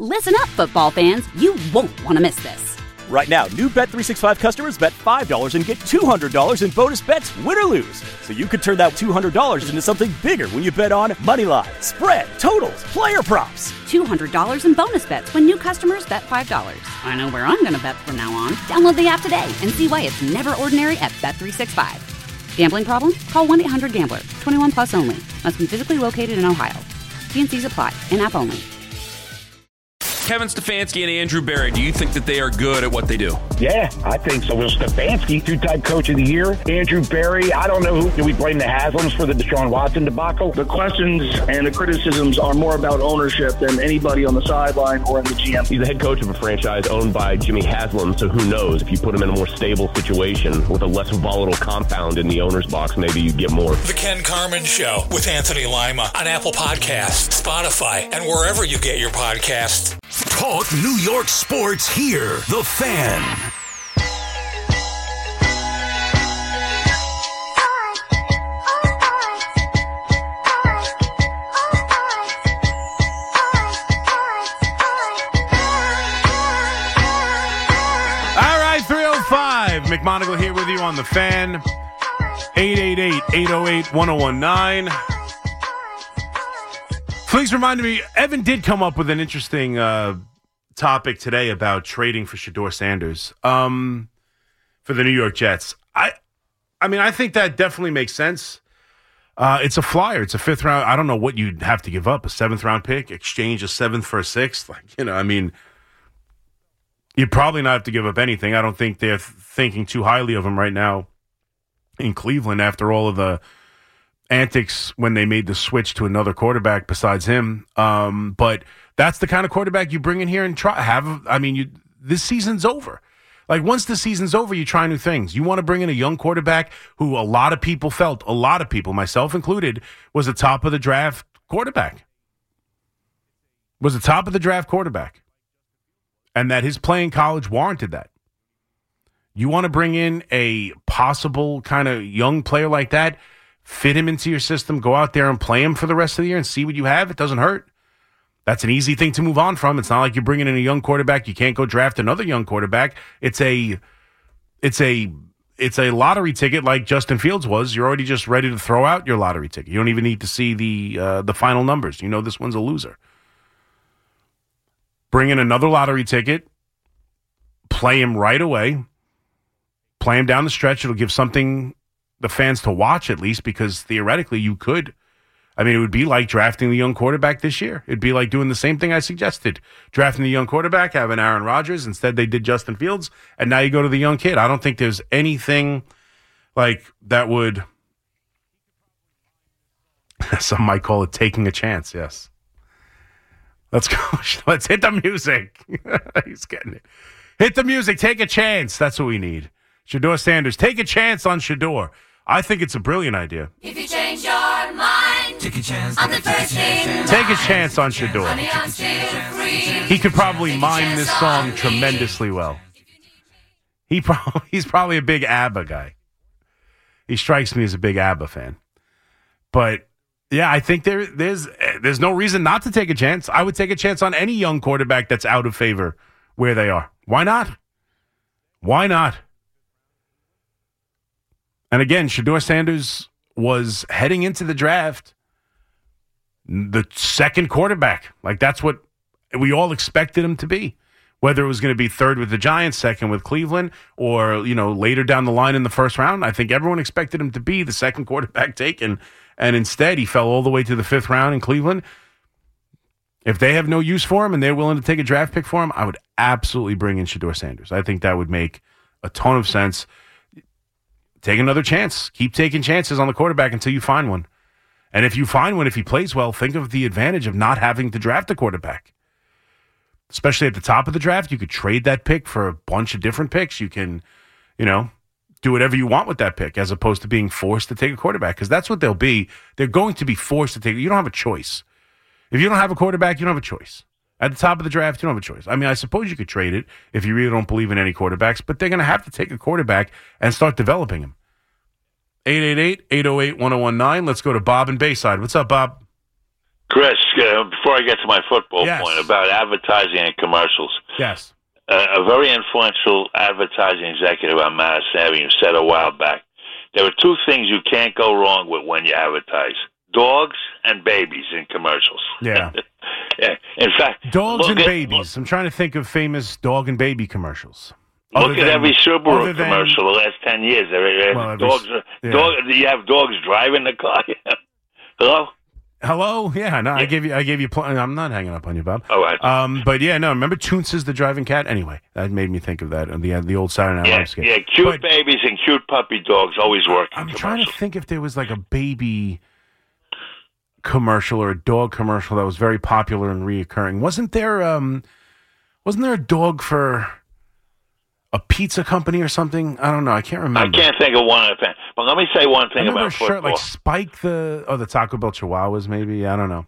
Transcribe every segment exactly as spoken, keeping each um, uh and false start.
Listen up, football fans. You won't want to miss this. Right now, new Bet three sixty-five customers bet five dollars and get two hundred dollars in bonus bets, win or lose. So you could turn that two hundred dollars into something bigger when you bet on money line, spread, totals, player props. two hundred dollars in bonus bets when new customers bet five dollars. I know where I'm going to bet from now on. Download the app today and see why it's never ordinary at Bet three sixty-five. Gambling problem? Call one eight hundred gambler. twenty-one plus only. Must be physically located in Ohio. T and C's apply. In-app only. Kevin Stefanski and Andrew Berry, do you think that they are good at what they do? Yeah, I think so. Well, Stefanski, two-time coach of the year. Andrew Berry, I don't know who. Do we blame the Haslams for the Deshaun Watson debacle? The questions and the criticisms are more about ownership than anybody on the sideline or in the G M. He's the head coach of a franchise owned by Jimmy Haslam, so who knows? If you put him in a more stable situation with a less volatile compound in the owner's box, maybe you get more. The Ken Carman Show with Anthony Lima on Apple Podcasts, Spotify, and wherever you get your podcasts. Talk New York sports here. The Fan. All right, three oh five. McMonagle here with you on The Fan. eight eight eight, eight oh eight, one oh one nine. Please remind me, Evan did come up with an interesting uh, topic today about trading for Shedeur Sanders um, for the New York Jets. I I mean, I think that definitely makes sense. Uh, it's a flyer. It's a fifth round. I don't know what you'd have to give up. A seventh round pick, exchange a seventh for a sixth. Like, you know, I mean, you'd probably not have to give up anything. I don't think they're thinking too highly of him right now in Cleveland after all of the antics when they made the switch to another quarterback besides him. Um, but that's the kind of quarterback you bring in here and try have. I mean, you, this season's over. Like, once the season's over, you try new things. You want to bring in a young quarterback who a lot of people felt, a lot of people, myself included, was a top of the draft quarterback. Was a top of the draft quarterback. And that his play in college warranted that. You want to bring in a possible kind of young player like that, fit him into your system, go out there and play him for the rest of the year and see what you have. It doesn't hurt. That's an easy thing to move on from. It's not like you're bringing in a young quarterback. You can't go draft another young quarterback. It's a, it's a, it's a lottery ticket like Justin Fields was. You're already just ready to throw out your lottery ticket. You don't even need to see the uh, the final numbers. You know this one's a loser. Bring in another lottery ticket. Play him right away. Play him down the stretch. It'll give something the fans to watch at least, because theoretically you could. I mean, it would be like drafting the young quarterback this year. It'd be like doing the same thing I suggested. Drafting the young quarterback, having Aaron Rodgers. Instead, they did Justin Fields, and now you go to the young kid. I don't think there's anything like that would, some might call it taking a chance, yes. Let's go. Let's hit the music. He's getting it. Hit the music. Take a chance. That's what we need. Shedeur Sanders. Take a chance on Shedeur. I think it's a brilliant idea. If you change your mind, take a chance on the first thing. Take a chance on Shedeur. He could probably mime this song tremendously well. He pro- He's probably a big ABBA guy. He strikes me as a big ABBA fan. But, yeah, I think there there's there's no reason not to take a chance. I would take a chance on any young quarterback that's out of favor where they are. Why not? Why not? And again, Shedeur Sanders was heading into the draft the second quarterback. Like, that's what we all expected him to be. Whether it was going to be third with the Giants, second with Cleveland, or, you know, later down the line in the first round, I think everyone expected him to be the second quarterback taken. And instead, he fell all the way to the fifth round in Cleveland. If they have no use for him and they're willing to take a draft pick for him, I would absolutely bring in Shedeur Sanders. I think that would make a ton of sense. Take another chance. Keep taking chances on the quarterback until you find one. And if you find one, if he plays well, think of the advantage of not having to draft a quarterback. Especially at the top of the draft, you could trade that pick for a bunch of different picks. You can, you know, do whatever you want with that pick as opposed to being forced to take a quarterback, because that's what they'll be. They're going to be forced to take. You don't have a choice. If you don't have a quarterback, you don't have a choice. At the top of the draft, you don't have a choice. I mean, I suppose you could trade it if you really don't believe in any quarterbacks, but they're going to have to take a quarterback and start developing him. eight eight eight, eight oh eight, one oh one nine. Let's go to Bob in Bayside. What's up, Bob? Chris, uh, before I get to my football yes. point about advertising and commercials, yes, uh, a very influential advertising executive on Madison Avenue said a while back, there are two things you can't go wrong with when you advertise: dogs and babies in commercials. Yeah. yeah. In fact, dogs and at, babies. I'm trying to think of famous dog and baby commercials. Look Other at than, every Subaru than, commercial the last ten years. There, well, every, dogs, yeah. dog, you have dogs driving the car. Hello? Hello? Yeah, no, I gave you, I gave you, pl- I'm not hanging up on you, Bob. All right. Um, but yeah, no, remember Toonces the driving cat? Anyway, that made me think of that, the, the old Saturday Night Yeah, Live skit. yeah, cute but, babies and cute puppy dogs always work in I'm commercials. trying to think if there was like a baby commercial or a dog commercial that was very popular and reoccurring. Wasn't there, um, wasn't there a dog for a pizza company or something? I don't know. I can't remember. I can't think of one thing. But let me say one thing I remember about a shirt football. like Spike the, oh, the Taco Bell Chihuahuas maybe? I don't know.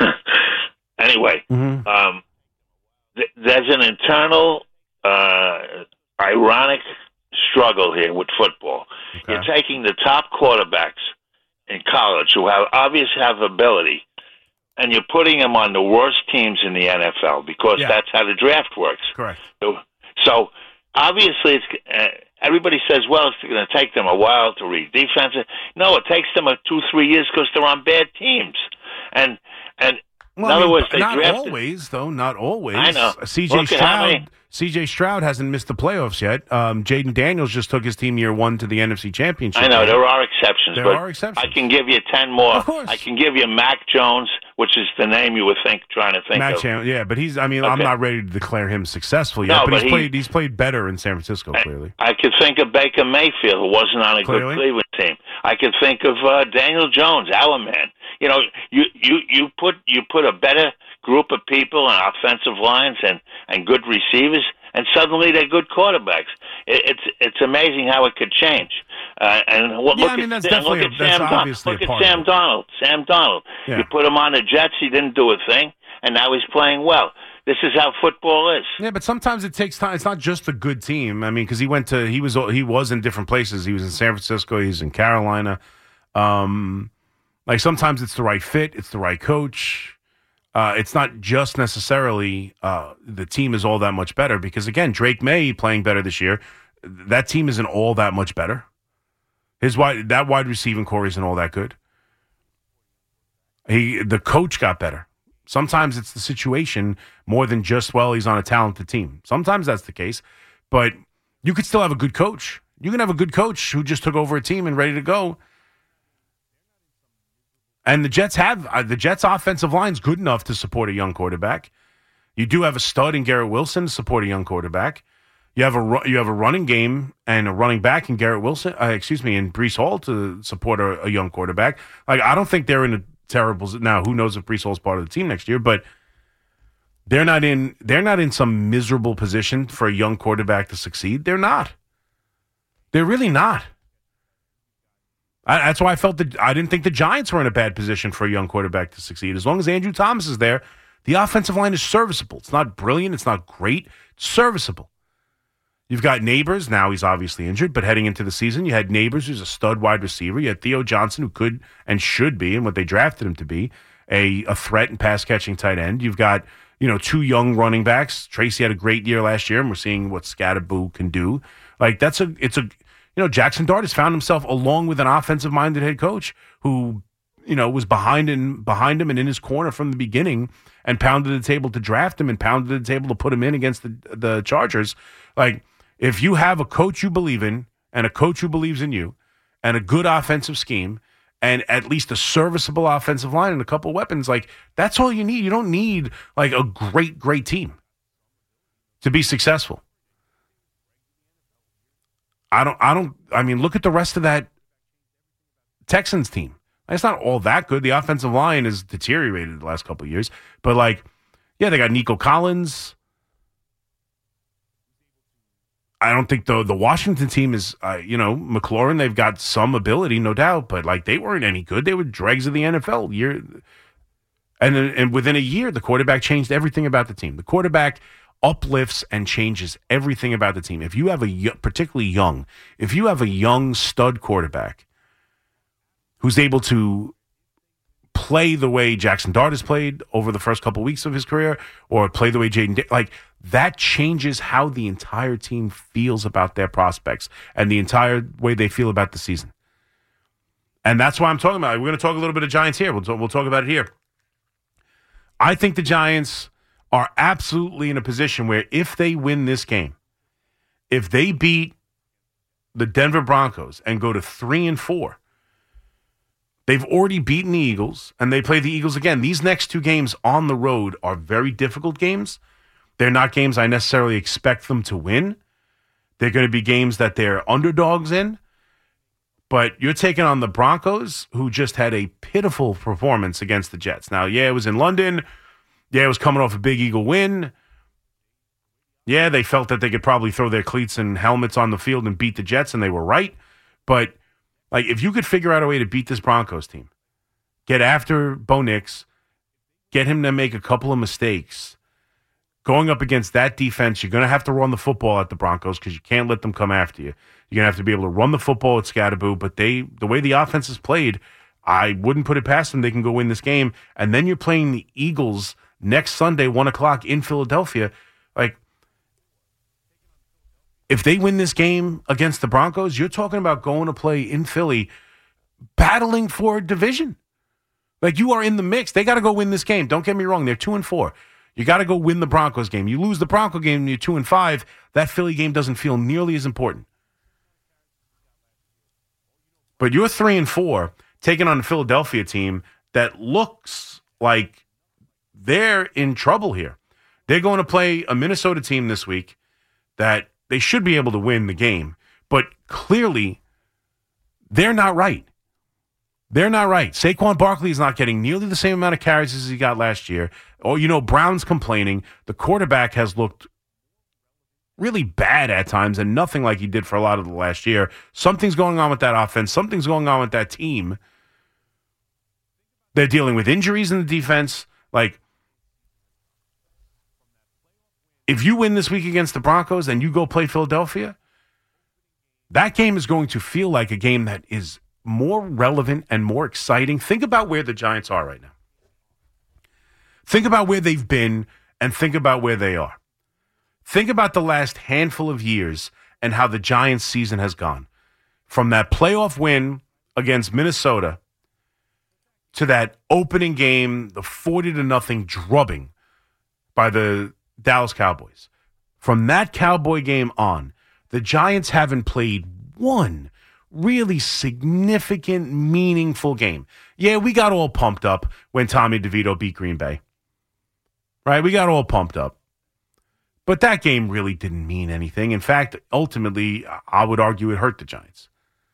Anyway, mm-hmm. um, th- there's an internal, uh, ironic struggle here with football. Okay. You're taking the top quarterbacks in college who have obviously have ability, and you're putting them on the worst teams in the N F L because Yeah. that's how the draft works. Correct. So, so obviously, it's uh, everybody says, well, it's going to take them a while to read defense. No, it takes them a two, three years because they're on bad teams, and and. Well, in I other mean, words, they not drafted. always, though. Not always. I know. C J Look at how Stroud. many- C J Stroud hasn't missed the playoffs yet. Um, Jaden Daniels just took his team year one to the N F C Championship. I know game. there are exceptions. There but are exceptions. I can give you ten more. Of course. I can give you Mac Jones, which is the name you would think trying to think Mac of. Chan- yeah, but he's. I mean, I'm Okay. not ready to declare him successful yet. No, but, but he's he- played. He's played better in San Francisco. Clearly, I could think of Baker Mayfield, who wasn't on a Clearly. good Cleveland team. I could think of uh, Daniel Jones, our man. You know, you you you put you put a better group of people on offensive lines and, and good receivers, and suddenly they're good quarterbacks. It, it's it's amazing how it could change. Uh, and what, Yeah, look I mean, at, that's Sam- look definitely at a- that's Sam Don- obviously Look a at part of Sam it. Donald. Sam Donald. Yeah. You put him on the Jets, he didn't do a thing, and now he's playing well. This is how football is. yeah, but sometimes it takes time. It's not just a good team. I mean, because he went to he was he was in different places. He was in San Francisco. He was in Carolina. Um, like sometimes it's the right fit. It's the right coach. Uh, it's not just necessarily uh, the team is all that much better because, again, Drake May playing better this year. That team isn't all that much better. His wide that wide receiving core isn't all that good. He the coach got better. Sometimes it's the situation more than just, well, he's on a talented team. Sometimes that's the case, but you could still have a good coach. You can have a good coach who just took over a team and ready to go. And the Jets have uh, the Jets' offensive line's good enough to support a young quarterback. You do have a stud in Garrett Wilson to support a young quarterback. You have a ru- you have a running game and a running back in Garrett Wilson. Uh, excuse me, in Breece Hall to support a, a young quarterback. Like I don't think they're in a terrible now. Who knows if Breece Hall's part of the team next year? But they're not in they're not in some miserable position for a young quarterback to succeed. They're not. They're really not. I, that's why I felt that I didn't think the Giants were in a bad position for a young quarterback to succeed. As long as Andrew Thomas is there, the offensive line is serviceable. It's not brilliant. It's not great. It's serviceable. You've got Neighbors. Now he's obviously injured, but heading into the season, you had Neighbors, who's a stud wide receiver. You had Theo Johnson, who could and should be, and what they drafted him to be, a, a threat and pass-catching tight end. You've got, you know, two young running backs. Tracy had a great year last year, and we're seeing what Scatterboo can do. Like, that's a, it's a, you know, Jackson Dart has found himself along with an offensive-minded head coach who, you know, was behind in, behind him and in his corner from the beginning and pounded the table to draft him and pounded the table to put him in against the the Chargers. Like, if you have a coach you believe in and a coach who believes in you and a good offensive scheme and at least a serviceable offensive line and a couple weapons, like, that's all you need. You don't need, like, a great, great team to be successful. I don't, I don't, I mean, look at the rest of that Texans team. It's not all that good. The offensive line has deteriorated the last couple of years. But, like, yeah, they got Nico Collins. I don't think the the Washington team is, uh, you know, McLaurin, they've got some ability, no doubt. But, like, they weren't any good. They were dregs of the N F L. Year, and, and within a year, the quarterback changed everything about the team. The quarterback uplifts and changes everything about the team. If you have a, particularly young, if you have a young stud quarterback who's able to play the way Jackson Dart has played over the first couple weeks of his career, or play the way Jaden did, like that changes how the entire team feels about their prospects and the entire way they feel about the season. And that's why I'm talking about it. We're going to talk a little bit of Giants here. We'll talk, we'll talk about it here. I think the Giants are absolutely in a position where if they win this game, if they beat the Denver Broncos and go to three and four, they've already beaten the Eagles, and they play the Eagles again. These next two games on the road are very difficult games. They're not games I necessarily expect them to win. They're going to be games that they're underdogs in. But you're taking on the Broncos, who just had a pitiful performance against the Jets. Now, yeah, it was in London. Yeah, it was coming off a big Eagle win. Yeah, they felt that they could probably throw their cleats and helmets on the field and beat the Jets, and they were right. But like, if you could figure out a way to beat this Broncos team, get after Bo Nix, get him to make a couple of mistakes, going up against that defense, you're going to have to run the football at the Broncos because you can't let them come after you. You're going to have to be able to run the football at Scatterboo, but they, the way the offense is played, I wouldn't put it past them. They can go win this game. And then you're playing the Eagles next Sunday, one o'clock in Philadelphia. Like, if they win this game against the Broncos, you're talking about going to play in Philly, battling for a division. Like, you are in the mix. They got to go win this game. Don't get me wrong. They're two and four. You got to go win the Broncos game. You lose the Bronco game and you're two and five. That Philly game doesn't feel nearly as important. But you're three and four, taking on a Philadelphia team that looks like they're in trouble here. They're going to play a Minnesota team this week that they should be able to win the game, but clearly they're not right. They're not right. Saquon Barkley is not getting nearly the same amount of carries as he got last year. Oh, you know, Brown's complaining. The quarterback has looked really bad at times and nothing like he did for a lot of the last year. Something's going on with that offense. Something's going on with that team. They're dealing with injuries in the defense. Like, if you win this week against the Broncos and you go play Philadelphia, that game is going to feel like a game that is more relevant and more exciting. Think about where the Giants are right now. Think about where they've been and think about where they are. Think about the last handful of years and how the Giants season has gone. From that playoff win against Minnesota to that opening game, the forty to nothing drubbing by the Dallas Cowboys. From that Cowboy game on, the Giants haven't played one really significant, meaningful game. Yeah, we got all pumped up when Tommy DeVito beat Green Bay. Right? We got all pumped up. But that game really didn't mean anything. In fact, ultimately, I would argue it hurt the Giants.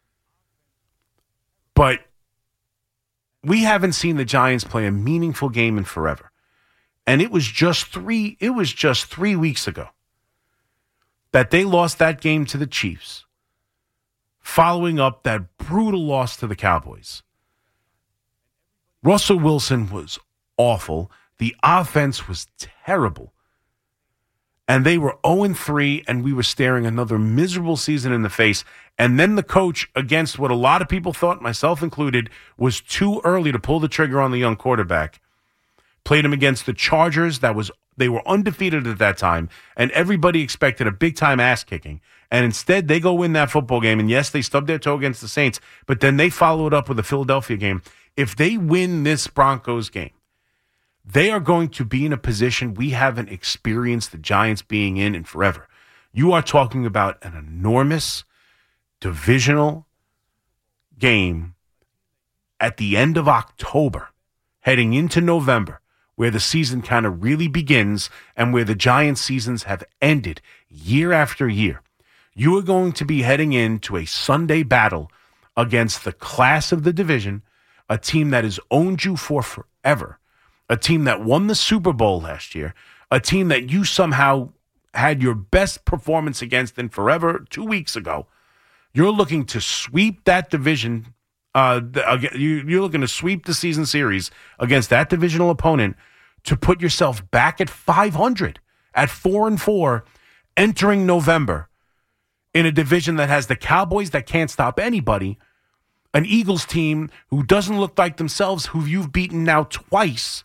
But we haven't seen the Giants play a meaningful game in forever. And it was just three, it was just three weeks ago that they lost that game to the Chiefs, following up that brutal loss to the Cowboys. Russell Wilson was awful. The offense was terrible. And they were oh and three, and we were staring another miserable season in the face. And then the coach, against what a lot of people thought, myself included, was too early to pull the trigger on the young quarterback, played him against the Chargers. That was they were undefeated at that time, and everybody expected a big-time ass-kicking. And instead, they go win that football game. And yes, they stubbed their toe against the Saints, but then they follow it up with the Philadelphia game. If they win this Broncos game, they are going to be in a position we haven't experienced the Giants being in in forever. You are talking about an enormous divisional game at the end of October, heading into November, where the season kind of really begins and where the Giants' seasons have ended year after year. You are going to be heading into a Sunday battle against the class of the division, a team that has owned you for forever, a team that won the Super Bowl last year, a team that you somehow had your best performance against in forever two weeks ago. You're looking to sweep that division. Uh, you're looking to sweep the season series against that divisional opponent to put yourself back at five hundred, at four and four, entering November in a division that has the Cowboys that can't stop anybody, An Eagles team who doesn't look like themselves, who you've beaten now twice,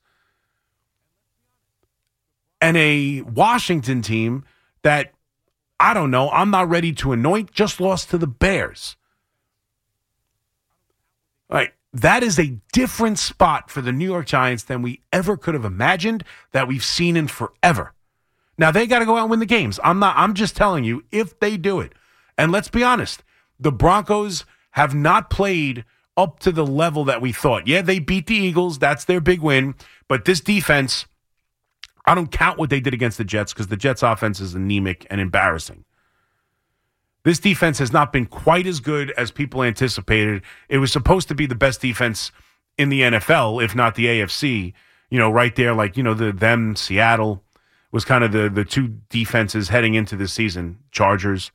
and a Washington team that, I don't know, I'm not ready to anoint, just lost to the Bears. All right, that is a different spot for the New York Giants than we ever could have imagined, that we've seen in forever. Now, they got to go out and win the games. I'm not. I'm just telling you, if they do it, and let's be honest, the Broncos have not played up to the level that we thought. Yeah, they beat the Eagles. That's their big win. But this defense, I don't count what they did against the Jets because the Jets' offense is anemic and embarrassing. This defense has not been quite as good as people anticipated. It was supposed to be the best defense in the N F L, if not the A F C. You know, right there, like, you know, the them, Seattle was kind of the, the two defenses heading into the season. Chargers.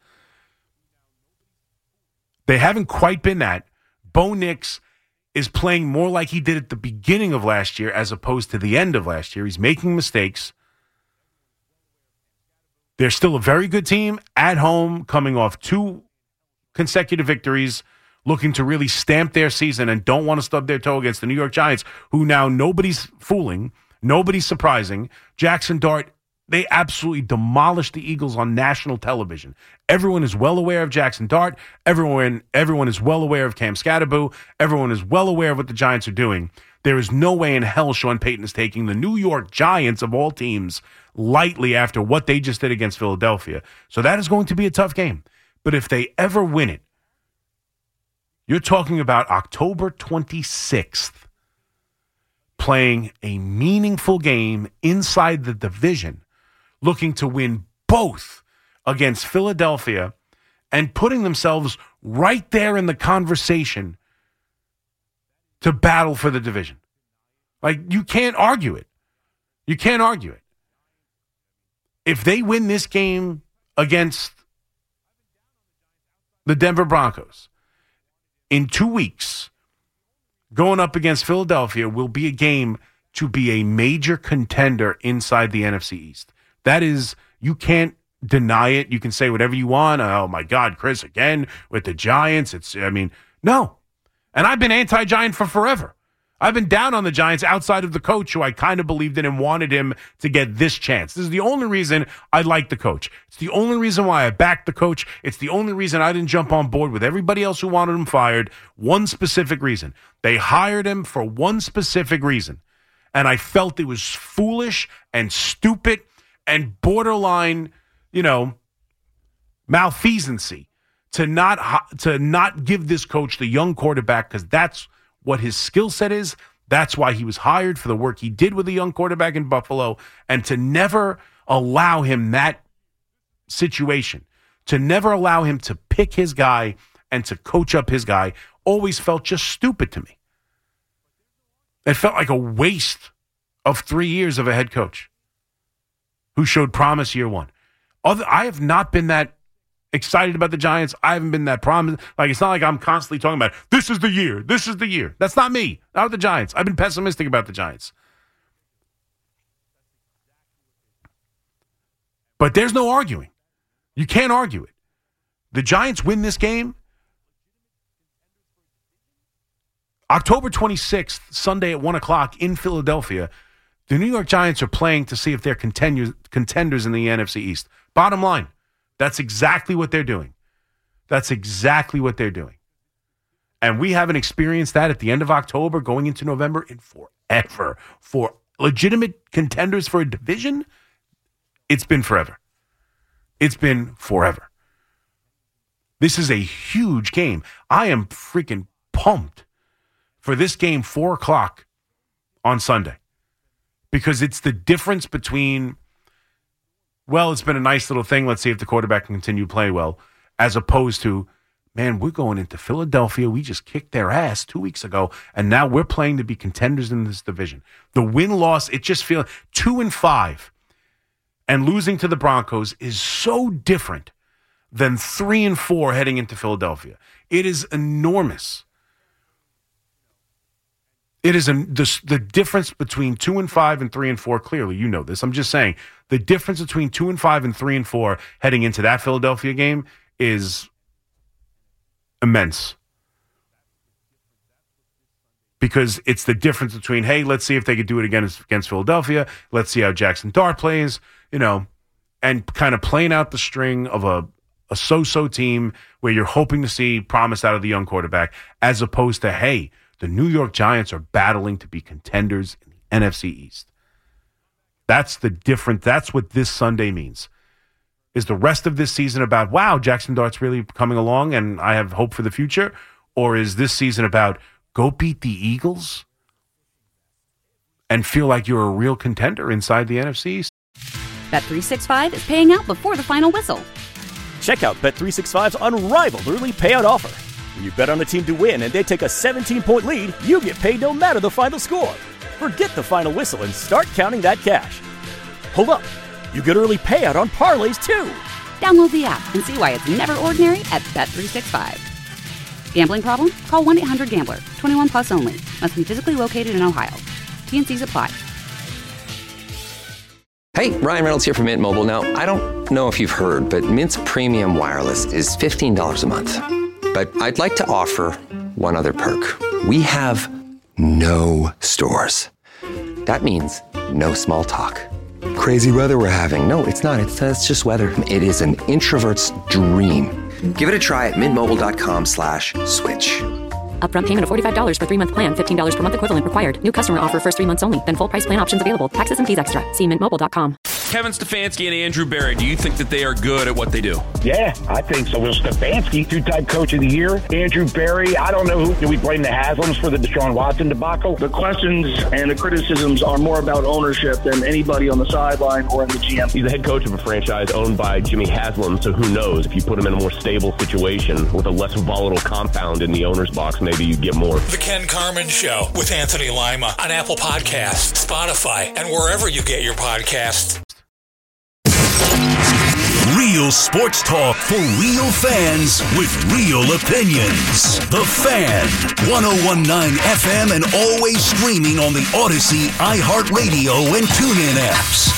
They haven't quite been that. Bo Nix is playing more like he did at the beginning of last year as opposed to the end of last year. He's making mistakes. They're still a very good team at home, coming off two consecutive victories, looking to really stamp their season and don't want to stub their toe against the New York Giants, who now nobody's fooling, nobody's surprising. Jackson Dart, they absolutely demolished the Eagles on national television. Everyone is well aware of Jackson Dart. Everyone, everyone is well aware of Cam Scatterboo. Everyone is well aware of what the Giants are doing. There is no way in hell Sean Payton is taking the New York Giants, of all teams, lightly after what they just did against Philadelphia. So that is going to be a tough game. But if they ever win it, you're talking about October twenty-sixth, playing a meaningful game inside the division, looking to win both against Philadelphia and putting themselves right there in the conversation to battle for the division. Like, you can't argue it. You can't argue it. If they win this game against the Denver Broncos, in two weeks, going up against Philadelphia will be a game to be a major contender inside the N F C East. That is, you can't deny it. You can say whatever you want. Oh, my God, Chris, again, with the Giants. It's, I mean, no. And I've been anti-Giant for forever. I've been down on the Giants outside of the coach who I kind of believed in and wanted him to get this chance. This is the only reason I like the coach. It's the only reason why I backed the coach. It's the only reason I didn't jump on board with everybody else who wanted him fired. One specific reason. They hired him for one specific reason. And I felt it was foolish and stupid and borderline, you know, malfeasancy to not to not give this coach the young quarterback, because that's what his skill set is. That's why he was hired, for the work he did with a young quarterback in Buffalo, and to never allow him that situation, to never allow him to pick his guy and to coach up his guy, always felt just stupid to me. It felt like a waste of three years of a head coach who showed promise year one. Other, I have not been that excited about the Giants. I haven't been that promised. Like, it's not like I'm constantly talking about, this is the year, this is the year. That's not me. Not with the Giants. I've been pessimistic about the Giants. But there's no arguing. You can't argue it. The Giants win this game. October twenty-sixth, Sunday at one o'clock in Philadelphia, the New York Giants are playing to see if they're contenders, contenders in the N F C East. Bottom line, that's exactly what they're doing. That's exactly what they're doing. And we haven't experienced that at the end of October going into November in forever. For legitimate contenders for a division, it's been forever. It's been forever. This is a huge game. I am freaking pumped for this game, four o'clock on Sunday. Because it's the difference between, well, it's been a nice little thing, let's see if the quarterback can continue to play well, as opposed to, man, we're going into Philadelphia. We just kicked their ass two weeks ago, and now we're playing to be contenders in this division. The win-loss, it just feels two and five, and losing to the Broncos is so different than three and four heading into Philadelphia. It is enormous. It is a, the, the difference between two and five and three and four. Clearly, you know this. I'm just saying the difference between two and five and three and four heading into that Philadelphia game is immense. because it's the difference between, hey, let's see if they could do it again against Philadelphia. Let's see how Jackson Dart plays, you know, and kind of playing out the string of a, a so-so team where you're hoping to see promise out of the young quarterback, as opposed to, hey, the New York Giants are battling to be contenders in the N F C East. That's the different. That's what this Sunday means. Is the rest of this season about, wow, Jackson Dart's really coming along and I have hope for the future? Or is this season about, go beat the Eagles and feel like you're a real contender inside the N F C East? Bet three sixty-five is paying out before the final whistle. Check out Bet three sixty-five's unrivaled early payout offer. When you bet on a team to win and they take a seventeen-point lead, you get paid no matter the final score. Forget the final whistle and start counting that cash. Hold up. You get early payout on parlays, too. Download the app and see why it's never ordinary at Bet three sixty-five. Gambling problem? Call one eight hundred gambler. twenty-one plus only. Must be physically located in Ohio. T N Cs apply. Hey, Ryan Reynolds here from Mint Mobile. Now, I don't know if you've heard, but Mint's premium wireless is fifteen dollars a month. But I'd like to offer one other perk. We have no stores. That means no small talk. Crazy weather we're having. No, it's not. It's, uh, it's just weather. It is an introvert's dream. Give it a try at mintmobile.com slash switch. Upfront payment of forty-five dollars for three-month plan, fifteen dollars per month equivalent required. New customer offer first three months only. Then full price plan options available. Taxes and fees extra. See mint mobile dot com. Kevin Stefanski and Andrew Berry, do you think that they are good at what they do? Yeah, I think so. Will Stefanski, two-time coach of the year. Andrew Berry, I don't know who. Do we blame the Haslams for the Deshaun Watson debacle? The questions and the criticisms are more about ownership than anybody on the sideline or in the G M. He's the head coach of a franchise owned by Jimmy Haslam, so who knows? If you put him in a more stable situation with a less volatile compound in the owner's box, maybe you get more. The Ken Carman Show with Anthony Lima on Apple Podcasts, Spotify, and wherever you get your podcasts. Real sports talk for real fans with real opinions. The Fan, ten nineteen F M, and always streaming on the Odyssey, iHeartRadio, and TuneIn apps.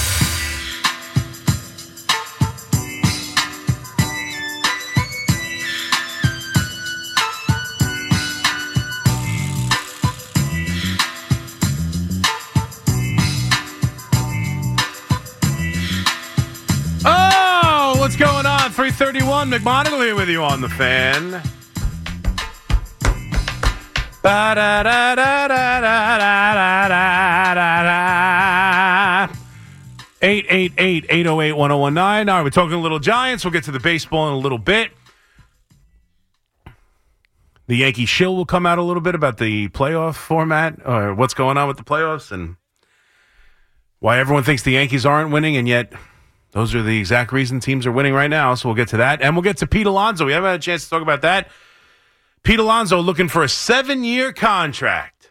What's going on? three thirty-one, McMonagle here with you on The Fan. eight eight eight, eight oh eight, one oh one nine. All right, we're talking a little Giants. We'll get to the baseball in a little bit. The Yankee shill will come out a little bit about the playoff format, or what's going on with the playoffs, and why everyone thinks the Yankees aren't winning, and yet those are the exact reason teams are winning right now, so we'll get to that. And we'll get to Pete Alonso. We haven't had a chance to talk about that. Pete Alonso looking for a seven-year contract.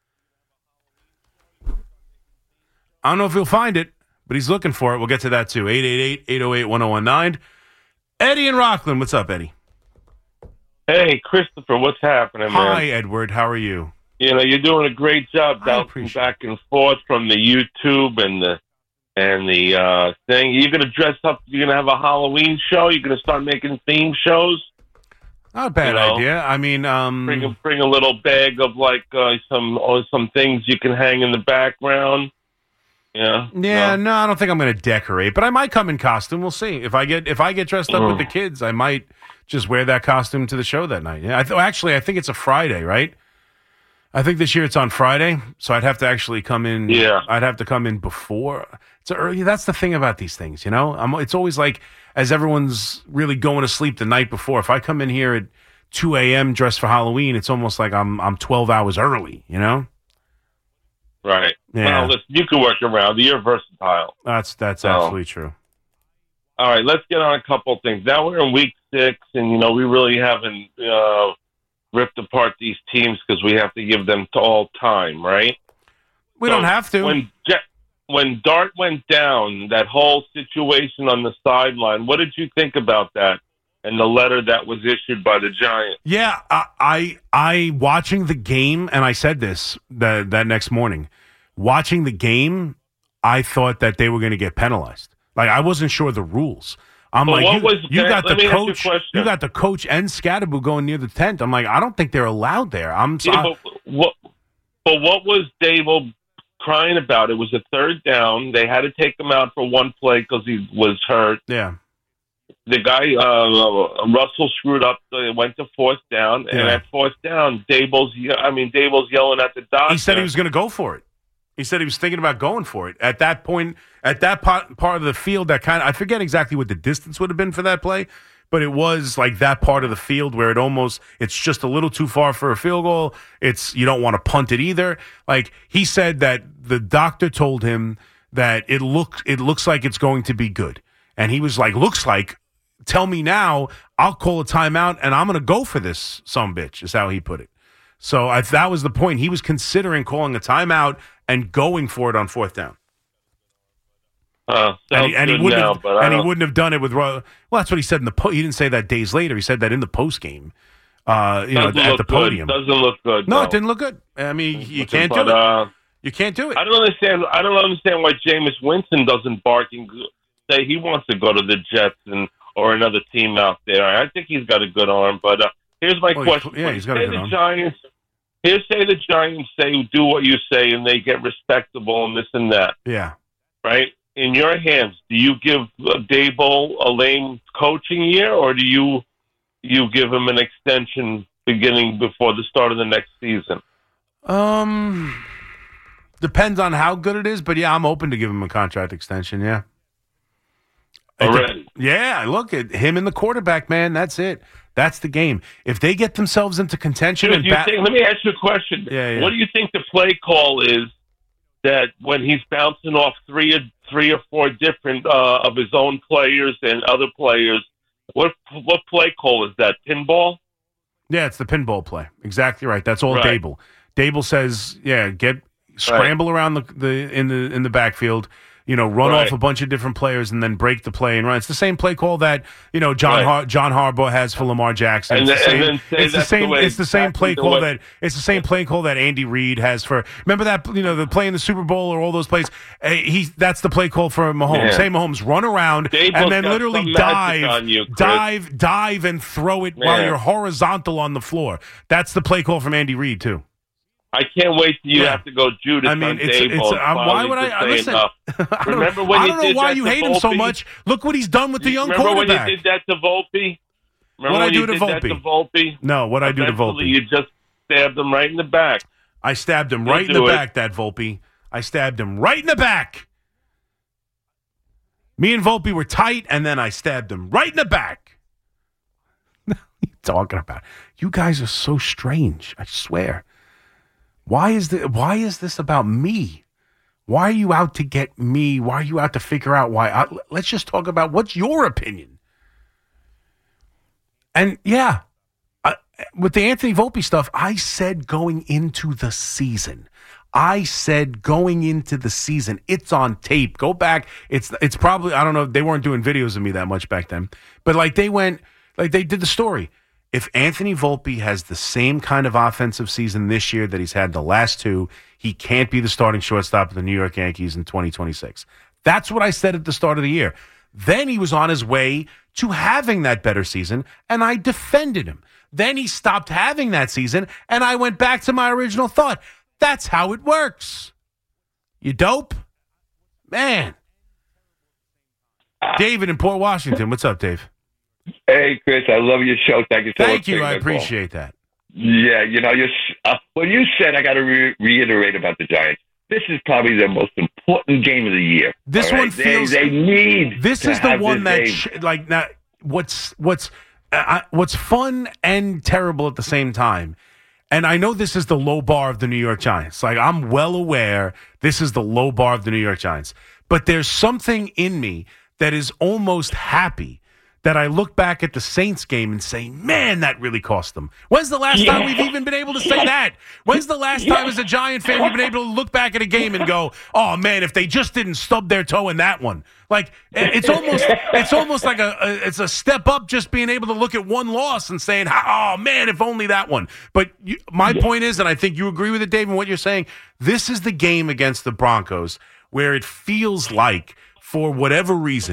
I don't know if he'll find it, but he's looking for it. We'll get to that, too. eight eight eight, eight oh eight, one oh one nine. Eddie in Rockland. What's up, Eddie? Hey, Christopher. What's happening, man? Hi, Edward. How are you? You know, you're doing a great job bouncing back and forth from the YouTube and the And the uh, thing, you're going to dress up, you're going to have a Halloween show, you're going to start making theme shows. Not a bad you know? idea. I mean, um, bring a, bring a little bag of like uh, some or some things you can hang in the background. Yeah. Yeah, no, no I don't think I'm going to decorate, but I might come in costume. We'll see. If I get if I get dressed up Mm. with the kids, I might just wear that costume to the show that night. Yeah, I th- actually, I think it's a Friday, right? I think this year it's on Friday, so I'd have to actually come in. Yeah. I'd have to come in before. It's early. That's the thing about these things, you know. I'm, it's always like as everyone's really going to sleep the night before. If I come in here at two a.m. dressed for Halloween, it's almost like I'm I'm twelve hours early, you know. Right. Yeah. Well, listen, you can work around. You're versatile. That's that's So- absolutely true. All right, let's get on a couple things. Now we're in week six, and you know we really haven't uh, ripped apart these teams because we have to give them to all time, right? We So don't have to. When Je- when Dart went down, that whole situation on the sideline, what did you think about that and the letter that was issued by the Giants? Yeah, I, I I watching the game, and I said this that that next morning. Watching the game, I thought that they were going to get penalized. Like I wasn't sure the rules. I'm Well, like, what you, was- you got let the me ask you a coach, question. you got the coach and Scadaboo going near the tent. I'm like, I don't think they're allowed there. I'm Yeah, sorry. but what but what was Dable crying about? It was a third down. They had to take him out for one play because he was hurt. Yeah. The guy, uh, Russell, screwed up. So it went to fourth down, and Yeah. at fourth down, Dable's. I mean, Dable's yelling at the doctor. He said he was going to go for it. He said he was thinking about going for it at that point, at that part, part of the field. That kind of, I forget exactly what the distance would have been for that play, but it was like that part of the field where it almost, it's just a little too far for a field goal. It's, you don't want to punt it either. Like, he said that the doctor told him that it looks, it looks like it's going to be good. And he was like, looks like, tell me now, I'll call a timeout and I'm going to go for this sumbitch, is how he put it. So I, that was the point. He was considering calling a timeout and going for it on fourth down. Uh, and he, and he wouldn't now, have, but and he wouldn't have done it with. Well, that's what he said in the. Po- he didn't say that days later. He said that in the post game. Uh, you know, Doesn't at look the good. podium. Doesn't look good. No, no. it didn't look good. I mean, you Looking, can't but, do it. Uh, you can't do it. I don't understand. I don't understand why Jameis Winston doesn't bark and say he wants to go to the Jets and or another team out there. I think he's got a good arm. But uh, here's my Oh, question: yeah, he's got a say good the arm. Giants. Here, say the Giants say do what you say, and they get respectable and this and that. Yeah. Right in your hands. Do you give uh, Dable a lame coaching year, or do you you give him an extension beginning before the start of the next season? Um, depends on how good it is, but yeah, I'm open to give him a contract extension. Yeah. Already. Yeah, look at him and the quarterback, man. That's it. That's the game. If they get themselves into contention, Dude, and you bat- think, let me ask you a question. Yeah, yeah. What do you think the play call is that when he's bouncing off three or three or four different uh, of his own players and other players? What what play call is that? Pinball? Yeah, it's the pinball play. Exactly right. That's all Right. Dable. Dable says, yeah, get scramble around the, the in the in the backfield. You know, run Right. off a bunch of different players and then break the play and run. It's the same play call that you know John Right. Har- John Harbaugh has for Lamar Jackson. And It's the then- same. and then say it's the that's the same. way- It's the same that's play the call way- that. It's the same play call that Andy Reid has for. Remember that you know the play in the Super Bowl or all those plays. Uh, he that's the play call for Mahomes. Yeah. Hey Mahomes, run around Dable's and then got literally some magic dive, on you, Chris. dive, dive, and throw it while Man. you're horizontal on the floor. That's the play call from Andy Reid too. I can't wait till you Yeah. have to go Judas I mean, on it's, Dable. it's, um, why would I Finally listen? just I say enough. don't, Remember when I you don't know did why that you to hate him so Volpe? much. Look what he's done with the young Remember quarterback. when you did that to Volpe? Remember What'd I when do you to did that Volpe? to Volpe? No, what I do to Eventually, Volpe? You just stabbed him right in the back. I stabbed him You'll right in do the it. back. That Volpe. I stabbed him right in the back. Me and Volpe were tight, and then I stabbed him right in the back. What are you talking about? You guys are so strange. I swear. Why is the, Why is this about me? Why are you out to get me? Why are you out to figure out why? I, let's just talk about what's your opinion. And yeah, I, with the Anthony Volpe stuff, I said going into the season. I said going into the season, it's on tape. Go back. It's it's probably, I don't know, they weren't doing videos of me that much back then. But like they went, like they did the story. If Anthony Volpe has the same kind of offensive season this year that he's had the last two, he can't be the starting shortstop of the New York Yankees in twenty twenty-six. That's what I said at the start of the year. Then he was on his way to having that better season, and I defended him. Then he stopped having that season, and I went back to my original thought. That's how it works. You dope? Man. David in Port Washington. What's up, Dave? Hey, Chris, I love your show. Thank you so much. Thank for you. taking I my call. appreciate that. Yeah, you know, you're, uh, what you said, I got to re- reiterate about the Giants. This is probably the most important game of the year. This all one right? feels. They, they need. This to is the have one this that, game. sh- like, now, what's what's uh, what's fun and terrible at the same time. And I know this is the low bar of the New York Giants. Like, I'm well aware this is the low bar of the New York Giants. But there's something in me that is almost happy that I look back at the Saints game and say, man, that really cost them. When's the last Yeah. time we've even been able to say that? When's the last time as a Giant fan we've been able to look back at a game and go, oh, man, if they just didn't stub their toe in that one. Like, it's almost it's almost like a, a it's a step up just being able to look at one loss and saying, oh, man, if only that one. But you, my point is, and I think you agree with it, Dave, and what you're saying, this is the game against the Broncos where it feels like, for whatever reason,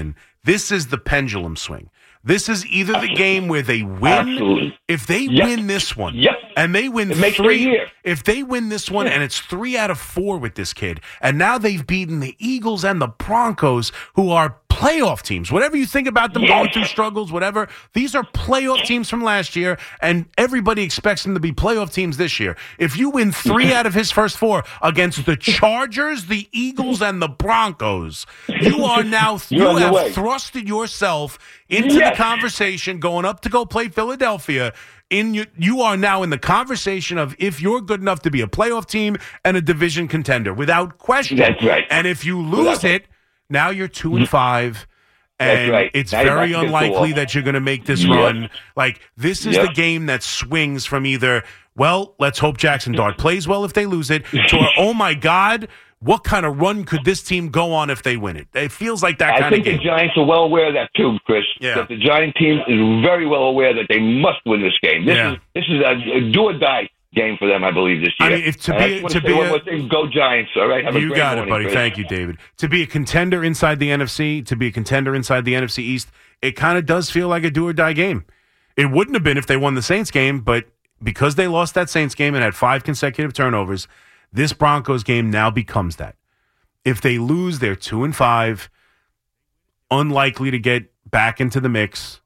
This is the pendulum swing. This is either the game where they win. Absolutely. If they Yep. win this one, Yep. and they win It makes it a three, year. if they win this one, Yeah. and it's three out of four with this kid, and now they've beaten the Eagles and the Broncos, who are playoff teams. Whatever you think about them Yes. going through struggles, whatever, these are playoff teams from last year, and everybody expects them to be playoff teams this year. If you win three out of his first four against the Chargers, the Eagles, and the Broncos, you are now You're you on your have way. thrusted yourself into Yes. the conversation going up to go play Philadelphia. In you, you are now in the conversation of if you're good enough to be a playoff team and a division contender, without question. That's right. And if you lose Without- it, now you're two and five. That's And right. it's Now you're very back to unlikely four. that you're going to make this Yep. run. Like, this is Yep. the game that swings from either, well, let's hope Jackson Dart plays well if they lose it, to, oh my God, what kind of run could this team go on if they win it? It feels like that I kind think of the game. Giants are well aware of that too, Chris. Yeah. That the Giant team is very well aware that they must win this game. This Yeah. is this is a, a do or die game for them, I believe, this year. I mean, if to And I be- just want to say be one a- more thing, go Giants! All right, have a You great got morning, it, buddy. Chris. Thank you, David. To be a contender inside the N F C, to be a contender inside the N F C East, it kind of does feel like a do or die game. It wouldn't have been if they won the Saints game, but because they lost that Saints game and had five consecutive turnovers, this Broncos game now becomes that. If they lose, they're two and five, unlikely to get back into the mix.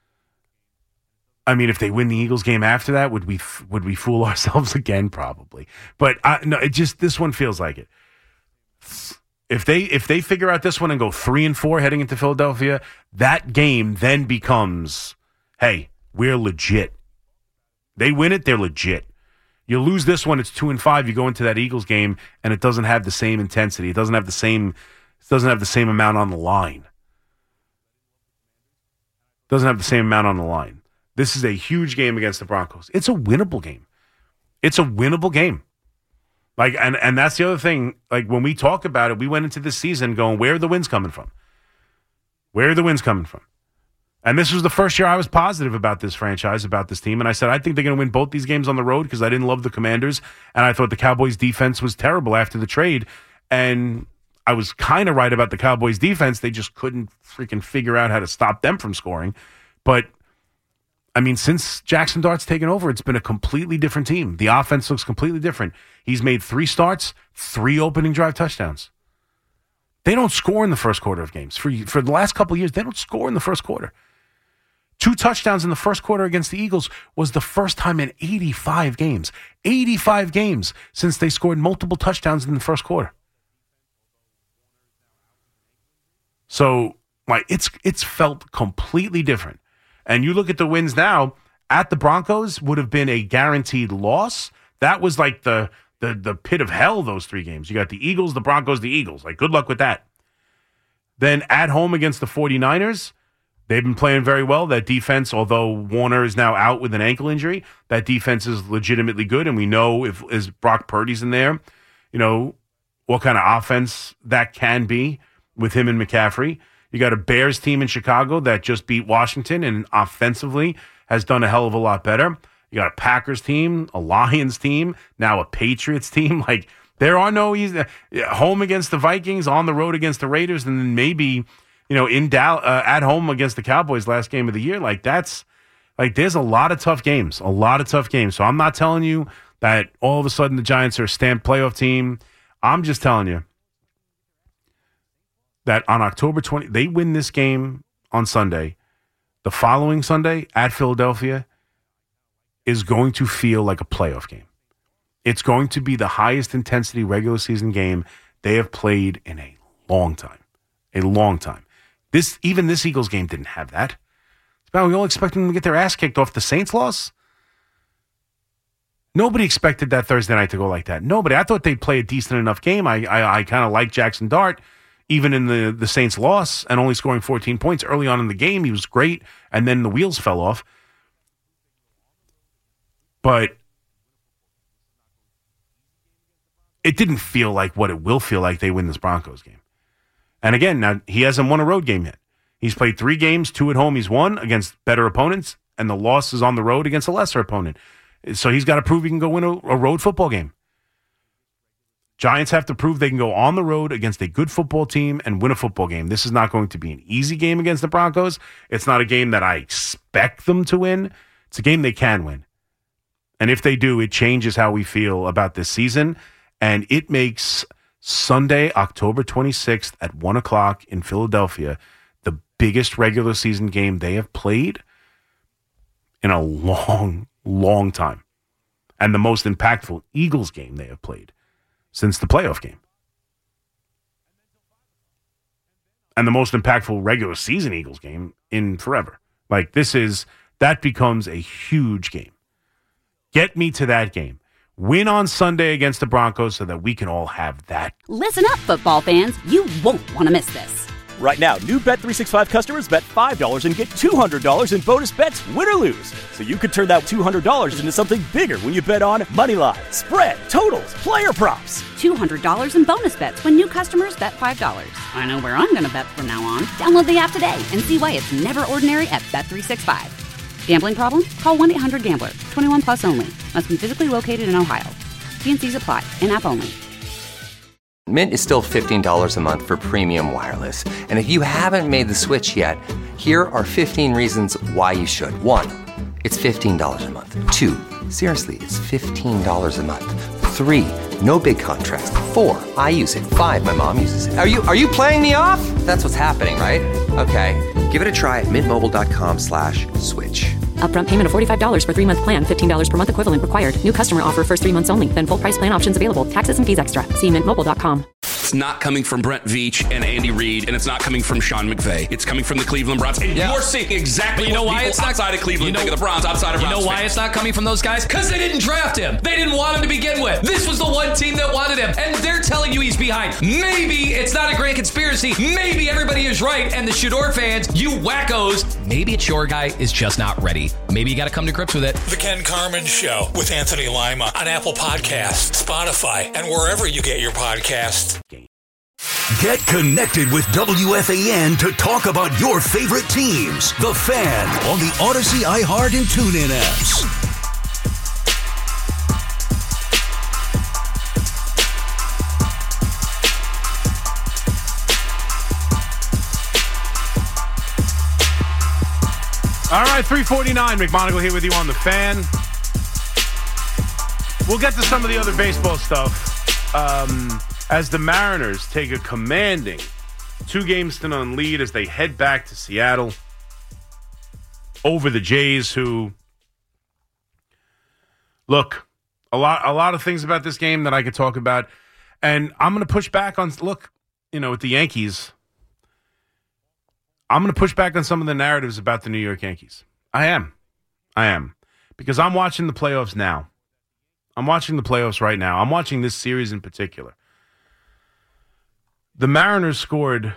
I mean, if they win the Eagles game after that, would we would we fool ourselves again? Probably. But I, no, it just this one feels like it. If they if they figure out this one and go three and four heading into Philadelphia, that game then becomes, hey, we're legit. They win it, they're legit. You lose this one, it's two and five. You go into that Eagles game, and it doesn't have the same intensity. It doesn't have the same. It doesn't have the same amount on the line. Doesn't have the same amount on the line. This is a huge game against the Broncos. It's a winnable game. It's a winnable game. Like, and and that's the other thing. Like when we talk about it, we went into this season going, where are the wins coming from? Where are the wins coming from? And this was the first year I was positive about this franchise, about this team. And I said, I think they're going to win both these games on the road because I didn't love the Commanders. And I thought the Cowboys defense was terrible after the trade. And I was kind of right about the Cowboys defense. They just couldn't freaking figure out how to stop them from scoring. But, I mean, since Jackson Dart's taken over, it's been a completely different team. The offense looks completely different. He's made three starts, three opening drive touchdowns. They don't score in the first quarter of games. For, for the last couple of years, they don't score in the first quarter. Two touchdowns in the first quarter against the Eagles was the first time in eighty-five games. eighty-five games since they scored multiple touchdowns in the first quarter. So, like, it's it's felt completely different. And you look at the wins now, at the Broncos would have been a guaranteed loss. That was like the the the pit of hell, those three games. You got the Eagles, the Broncos, the Eagles. Like, good luck with that. Then at home against the 49ers, they've been playing very well. That defense, although Warner is now out with an ankle injury, that defense is legitimately good. And we know if is Brock Purdy's in there, you know, what kind of offense that can be with him and McCaffrey. You got a Bears team in Chicago that just beat Washington and offensively has done a hell of a lot better. You got a Packers team, a Lions team, now a Patriots team. Like, there are no easy home against the Vikings, on the road against the Raiders, and then maybe, you know, in Dallas, uh, at home against the Cowboys last game of the year. Like, that's like, there's a lot of tough games, a lot of tough games. So I'm not telling you that all of a sudden the Giants are a stamped playoff team. I'm just telling you that on October twentieth, they win this game on Sunday. The following Sunday at Philadelphia is going to feel like a playoff game. It's going to be the highest intensity regular season game they have played in a long time. A long time. This even this Eagles game didn't have that. We all expected them to get their ass kicked off the Saints loss. Nobody expected that Thursday night to go like that. Nobody. I thought they'd play a decent enough game. I I, I kind of liked Jackson Dart, even in the, the Saints loss and only scoring fourteen points early on in the game. He was great, and then the wheels fell off. But it didn't feel like what it will feel like they win this Broncos game. And again, now he hasn't won a road game yet. He's played three games, two at home he's won against better opponents, and the loss is on the road against a lesser opponent. So he's got to prove he can go win a, a road football game. Giants have to prove they can go on the road against a good football team and win a football game. This is not going to be an easy game against the Broncos. It's not a game that I expect them to win. It's a game they can win. And if they do, it changes how we feel about this season. And it makes Sunday, October twenty-sixth at one o'clock in Philadelphia the biggest regular season game they have played in a long, long time. And the most impactful Eagles game they have played since the playoff game. And the most impactful regular season Eagles game in forever. Like, this is, that becomes a huge game. Get me to that game. Win on Sunday against the Broncos so that we can all have that. Listen up, football fans. You won't want to miss this. Right now, new Bet three sixty-five customers bet five dollars and get two hundred dollars in bonus bets, win or lose. So you could turn that two hundred dollars into something bigger when you bet on moneyline, spread, totals, player props. two hundred dollars in bonus bets when new customers bet five dollars. I know where I'm going to bet from now on. Download the app today and see why it's never ordinary at Bet three sixty-five. Gambling problem? Call one eight hundred gambler. twenty-one plus only. Must be physically located in Ohio. T and C's apply. In-app only. Mint is still fifteen dollars a month for premium wireless. And if you haven't made the switch yet, here are fifteen reasons why you should. One, it's fifteen dollars a month. Two, seriously, it's fifteen dollars a month. Three, no big contrast. Four, I use it. Five, my mom uses it. Are you are you playing me off? That's what's happening, right? Okay, give it a try at mintmobile.com slash switch. Upfront payment of forty-five dollars for three-month plan, fifteen dollars per month equivalent required. New customer offer first three months only. Then full price plan options available. Taxes and fees extra. See mint mobile dot com. It's not coming from Brent Veach and Andy Reid, and it's not coming from Sean McVay. It's coming from the Cleveland Browns. And Yeah. you're seeing exactly But you know what why people it's not- outside of Cleveland you know- think of the Browns, outside of You Browns know why fans. it's not coming from those guys? Because they didn't draft him. They didn't want him to begin with. This was the one team that wanted him, and they're telling you he's behind. Maybe it's not a grand conspiracy. Maybe everybody is right, and the Shador fans, you wackos, maybe it's your guy is just not ready. Maybe you got to come to grips with it. The Ken Carmen Show with Anthony Lima on Apple Podcasts, Spotify, and wherever you get your podcasts. Get connected with W F A N to talk about your favorite teams. The Fan on the Odyssey, iHeart, and TuneIn apps. All right, three forty-nine. McMonagle here with you on The Fan. We'll get to some of the other baseball stuff um, as the Mariners take a commanding two games to none lead as they head back to Seattle over the Jays, who, look, a lot, a lot of things about this game that I could talk about, and I'm going to push back on, look, you know, with the Yankees, I'm going to push back on some of the narratives about the New York Yankees. I am. I am. Because I'm watching the playoffs now. I'm watching the playoffs right now. I'm watching this series in particular. The Mariners scored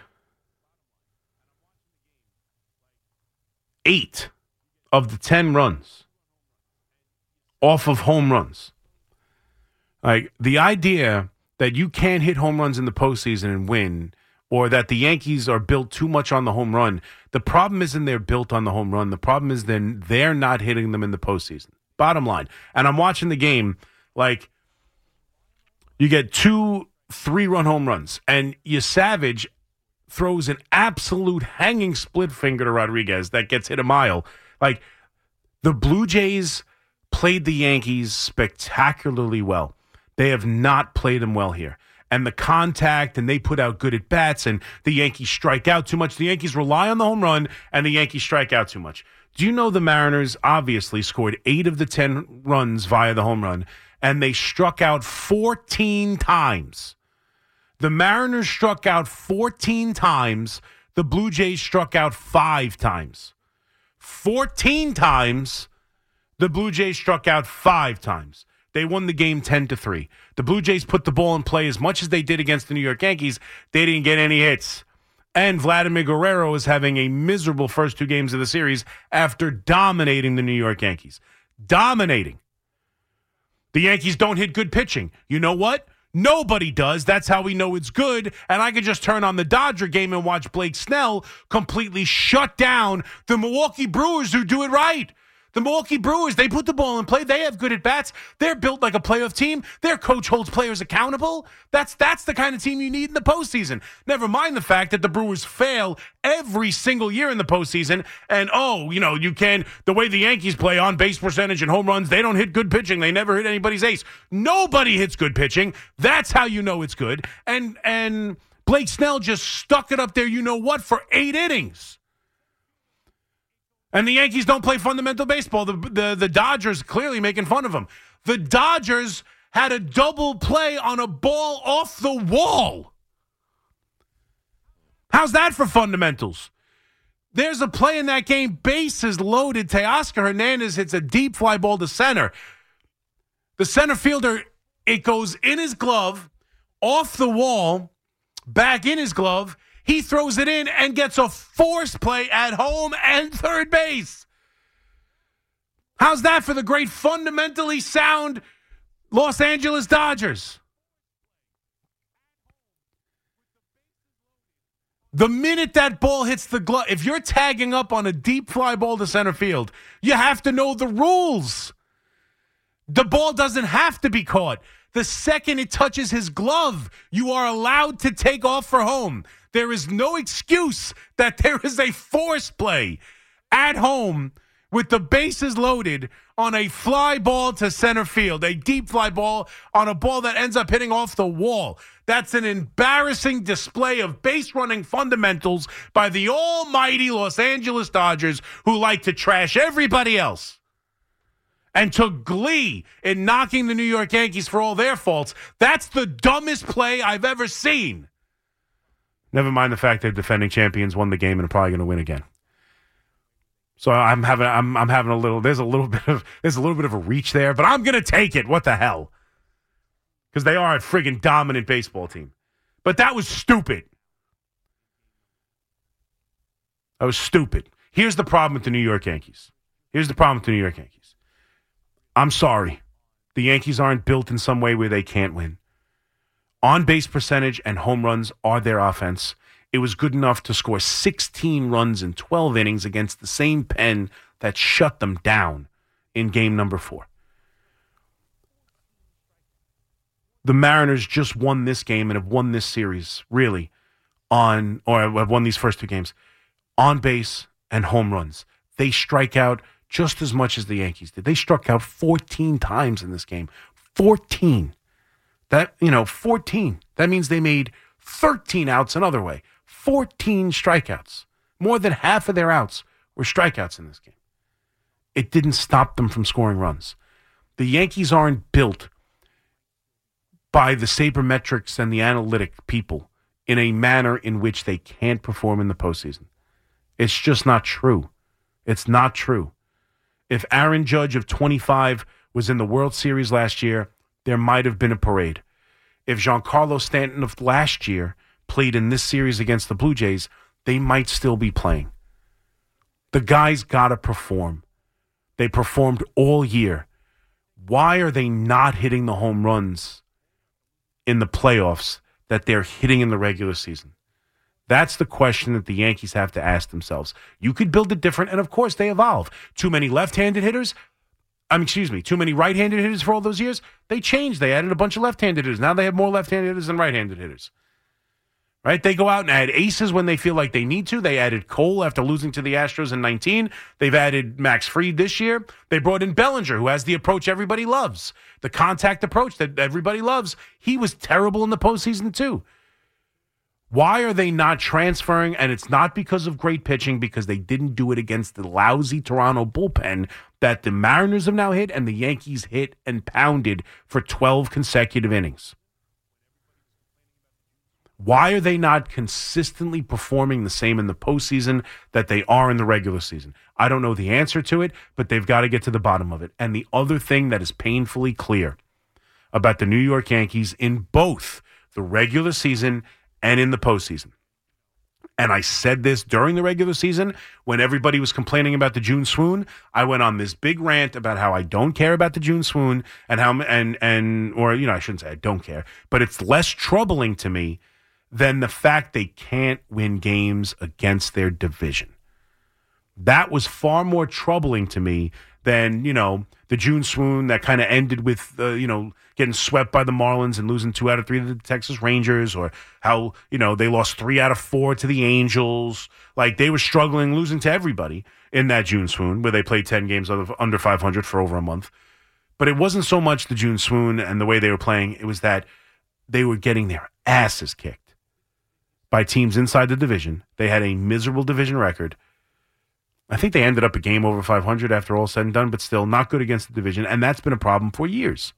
eight of the ten runs off of home runs. Like, the idea that you can't hit home runs in the postseason and win, or that the Yankees are built too much on the home run. The problem isn't they're built on the home run. The problem is then they're not hitting them in the postseason. Bottom line. And I'm watching the game, like, you get two three-run home runs, and you Savage throws an absolute hanging split finger to Rodriguez that gets hit a mile. Like, the Blue Jays played the Yankees spectacularly well. They have not played them well here. And the contact, and they put out good at-bats, and the Yankees strike out too much. The Yankees rely on the home run, and the Yankees strike out too much. Do you know the Mariners obviously scored eight of the ten runs via the home run, and they struck out fourteen times. The Mariners struck out fourteen times. The Blue Jays struck out five times. fourteen times, the Blue Jays struck out five times. They won the game ten to three. The Blue Jays put the ball in play as much as they did against the New York Yankees. They didn't get any hits. And Vladimir Guerrero is having a miserable first two games of the series after dominating the New York Yankees. Dominating. The Yankees don't hit good pitching. You know what? Nobody does. That's how we know it's good. And I could just turn on the Dodger game and watch Blake Snell completely shut down the Milwaukee Brewers, who do it right. The Milwaukee Brewers, they put the ball in play. They have good at-bats. They're built like a playoff team. Their coach holds players accountable. That's that's the kind of team you need in the postseason. Never mind the fact that the Brewers fail every single year in the postseason. And, oh, you know, you can, the way the Yankees play on base percentage and home runs, they don't hit good pitching. They never hit anybody's ace. Nobody hits good pitching. That's how you know it's good. And, and Blake Snell just stuck it up there, you know what, for eight innings. And the Yankees don't play fundamental baseball. The, the the Dodgers clearly making fun of them. The Dodgers had a double play on a ball off the wall. How's that for fundamentals? There's a play in that game, bases loaded. Teoscar Hernandez hits a deep fly ball to center. The center fielder, it goes in his glove, off the wall, back in his glove. He throws it in and gets a force play at home and third base. How's that for the great fundamentally sound Los Angeles Dodgers? The minute that ball hits the glove, if you're tagging up on a deep fly ball to center field, you have to know the rules. The ball doesn't have to be caught. The second it touches his glove, you are allowed to take off for home. There is no excuse that there is a force play at home with the bases loaded on a fly ball to center field, a deep fly ball on a ball that ends up hitting off the wall. That's an embarrassing display of base running fundamentals by the almighty Los Angeles Dodgers, who like to trash everybody else and took glee in knocking the New York Yankees for all their faults. That's the dumbest play I've ever seen. Never mind the fact that defending champions won the game and are probably going to win again. So I'm having I'm I'm having a little there's a little bit of there's a little bit of a reach there, but I'm going to take it. What the hell? Because they are a friggin' dominant baseball team. But that was stupid. That was stupid. Here's the problem with the New York Yankees. Here's the problem with the New York Yankees. I'm sorry. The Yankees aren't built in some way where they can't win. On-base percentage and home runs are their offense. It was good enough to score sixteen runs in twelve innings against the same pen that shut them down in game number four. The Mariners just won this game and have won this series, really, on or have won these first two games, on base and home runs. They strike out just as much as the Yankees did. They struck out fourteen times in this game. fourteen. That, you know, fourteen. That means they made thirteen outs another way. fourteen strikeouts. More than half of their outs were strikeouts in this game. It didn't stop them from scoring runs. The Yankees aren't built by the sabermetrics and the analytic people in a manner in which they can't perform in the postseason. It's just not true. It's not true. If Aaron Judge of twenty-five was in the World Series last year, there might have been a parade. If Giancarlo Stanton of last year played in this series against the Blue Jays, they might still be playing. The guys got to perform. They performed all year. Why are they not hitting the home runs in the playoffs that they're hitting in the regular season? That's the question that the Yankees have to ask themselves. You could build it different, and of course they evolve. Too many left-handed hitters? I mean, excuse me, too many right-handed hitters for all those years? They changed. They added a bunch of left-handed hitters. Now they have more left-handed hitters than right-handed hitters. Right? They go out and add aces when they feel like they need to. They added Cole after losing to the Astros in nineteen. They've added Max Fried this year. They brought in Bellinger, who has the approach everybody loves, the contact approach that everybody loves. He was terrible in the postseason, too. Why are they not transferring? And it's not because of great pitching, because they didn't do it against the lousy Toronto bullpen that the Mariners have now hit and the Yankees hit and pounded for twelve consecutive innings. Why are they not consistently performing the same in the postseason that they are in the regular season? I don't know the answer to it, but they've got to get to the bottom of it. And the other thing that is painfully clear about the New York Yankees in both the regular season and in the postseason, and I said this during the regular season when everybody was complaining about the June swoon, I went on this big rant about how I don't care about the June swoon and how, and, and, or, you know, I shouldn't say I don't care, but it's less troubling to me than the fact they can't win games against their division. That was far more troubling to me than, you know, the June swoon that kind of ended with, uh, you know, getting swept by the Marlins and losing two out of three to the Texas Rangers, or how, you know, they lost three out of four to the Angels. Like, they were struggling, losing to everybody in that June swoon where they played ten games under five hundred for over a month. But it wasn't so much the June swoon and the way they were playing. It was that they were getting their asses kicked by teams inside the division. They had a miserable division record. I think they ended up a game over five hundred after all said and done, but still not good against the division, and that's been a problem for years.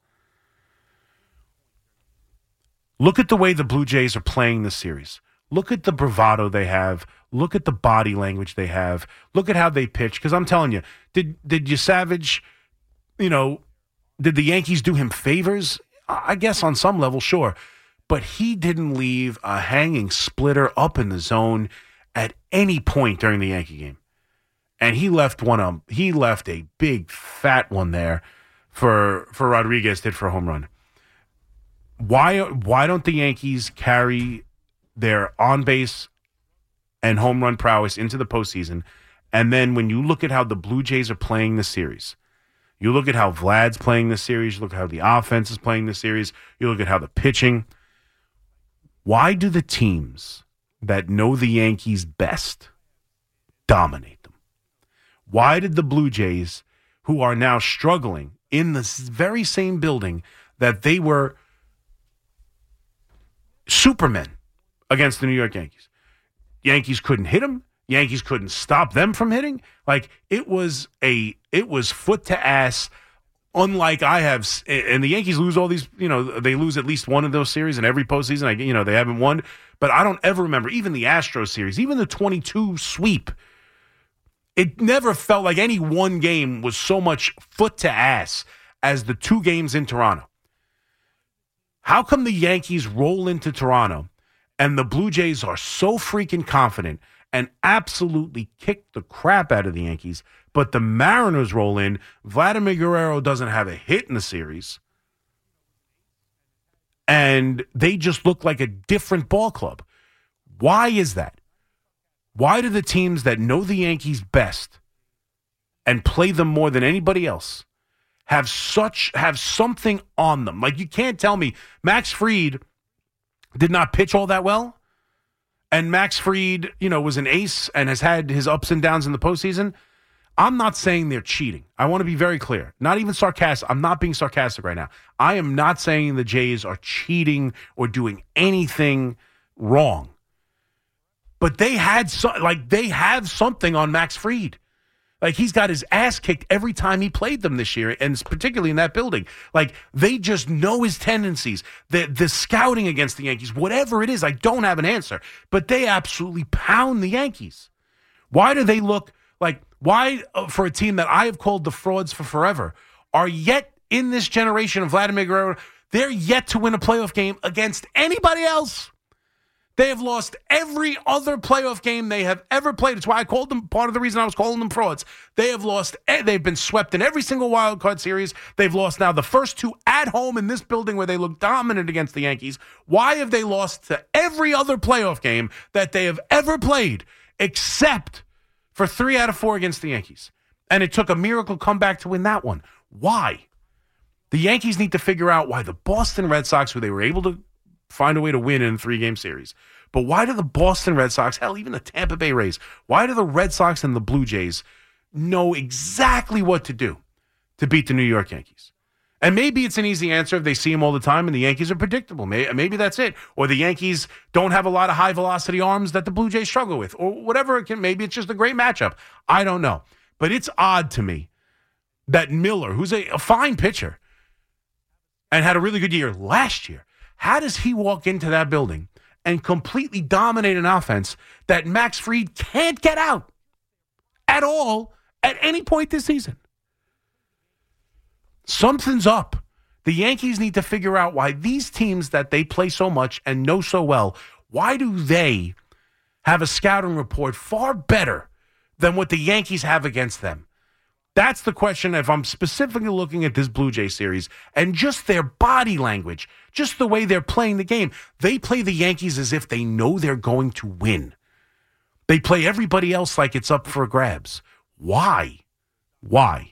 Look at the way the Blue Jays are playing this series. Look at the bravado they have. Look at the body language they have. Look at how they pitch. Because I'm telling you, did did you Savage, you know, did the Yankees do him favors? I guess on some level, sure. But he didn't leave a hanging splitter up in the zone at any point during the Yankee game. And he left one um he left a big fat one there for for Rodriguez, did for a home run. Why why don't the Yankees carry their on base and home run prowess into the postseason? And then when you look at how the Blue Jays are playing the series, you look at how Vlad's playing the series, you look at how the offense is playing the series, you look at how the pitching. Why do the teams that know the Yankees best dominate them? Why did the Blue Jays, who are now struggling in the very same building that they were supermen against the New York Yankees, Yankees couldn't hit them, Yankees couldn't stop them from hitting? Like, it was a it was foot to ass, unlike I have. And the Yankees lose all these, you know, they lose at least one of those series in every postseason. I, you know, they haven't won, but I don't ever remember, even the Astros series, even the twenty-two sweep, it never felt like any one game was so much foot to ass as the two games in Toronto. How come the Yankees roll into Toronto and the Blue Jays are so freaking confident and absolutely kick the crap out of the Yankees, but the Mariners roll in, Vladimir Guerrero doesn't have a hit in the series, and they just look like a different ball club? Why is that? Why do the teams that know the Yankees best and play them more than anybody else have such have something on them? Like, you can't tell me Max Fried did not pitch all that well, and Max Fried, you know, was an ace and has had his ups and downs in the postseason. I'm not saying they're cheating. I want to be very clear. Not even sarcastic. I'm not being sarcastic right now. I am not saying the Jays are cheating or doing anything wrong. But they had so, like they have something on Max Fried. Like, he's got his ass kicked every time he played them this year, and particularly in that building. Like, they just know his tendencies. The the scouting against the Yankees, whatever it is, I don't have an answer. But they absolutely pound the Yankees. Why do they look like, why, uh, for a team that I have called the frauds for forever, are yet in this generation of Vladimir Guerrero, they're yet to win a playoff game against anybody else? They have lost every other playoff game they have ever played. It's why I called them, part of the reason I was calling them frauds. They have lost, they've been swept in every single wild card series. They've lost now the first two at home in this building where they look dominant against the Yankees. Why have they lost to every other playoff game that they have ever played except for three out of four against the Yankees? And it took a miracle comeback to win that one. Why? The Yankees need to figure out why the Boston Red Sox, who they were able to find a way to win in a three-game series. But why do the Boston Red Sox, hell, even the Tampa Bay Rays, why do the Red Sox and the Blue Jays know exactly what to do to beat the New York Yankees? And maybe it's an easy answer if they see them all the time and the Yankees are predictable. Maybe that's it. Or the Yankees don't have a lot of high-velocity arms that the Blue Jays struggle with. Or whatever it can, maybe it's just a great matchup. I don't know. But it's odd to me that Miller, who's a, a fine pitcher and had a really good year last year, how does he walk into that building and completely dominate an offense that Max Fried can't get out at all at any point this season? Something's up. The Yankees need to figure out why these teams that they play so much and know so well, why do they have a scouting report far better than what the Yankees have against them? That's the question if I'm specifically looking at this Blue Jay series and just their body language, just the way they're playing the game. They play the Yankees as if they know they're going to win. They play everybody else like it's up for grabs. Why? Why?